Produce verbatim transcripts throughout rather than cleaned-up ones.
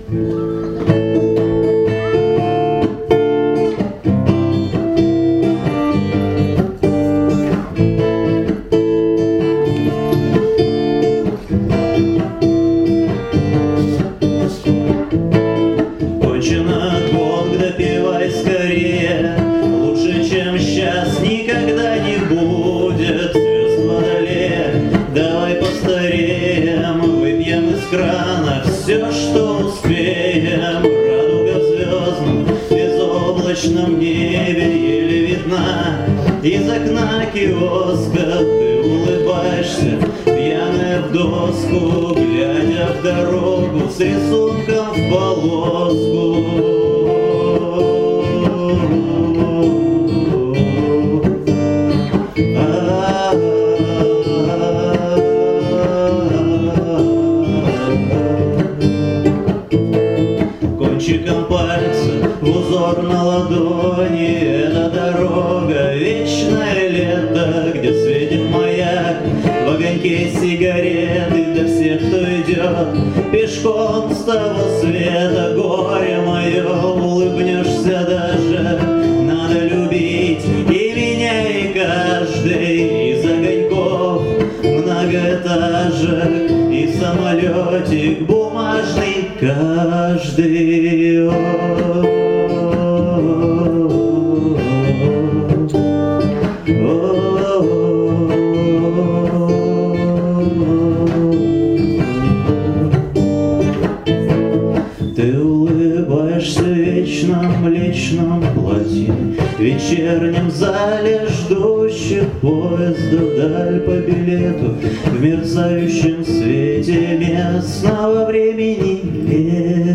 Бог, допивай скорее, лучше, чем сейчас, никогда не будет. Звезд водолея, давай постареем, выпьем из крана все, что успеем. Радуга в звездном, безоблачном небе еле видна. Из окна киоска ты улыбаешься, пьяная в доску, глядя в дорогу с рисунком в полоску. Кончиком пальца узор на ладони, это дорога, вечное лето, где светит маяк, в огоньке сигареты для всех, кто идет пешком с того света. Горе мое, улыбнешься даже, надо любить и меня, и каждый из огоньков многоэтажек, и самолетик бумажный каждый. Ты улыбаешься в вечном млечном платье, в вечернем зале ждущих поезда вдаль по билету, в мерцающем свете местного времени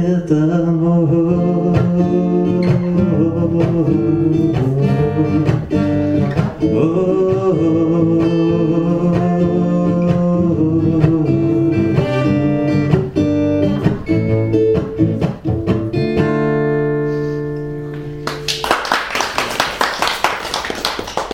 летом.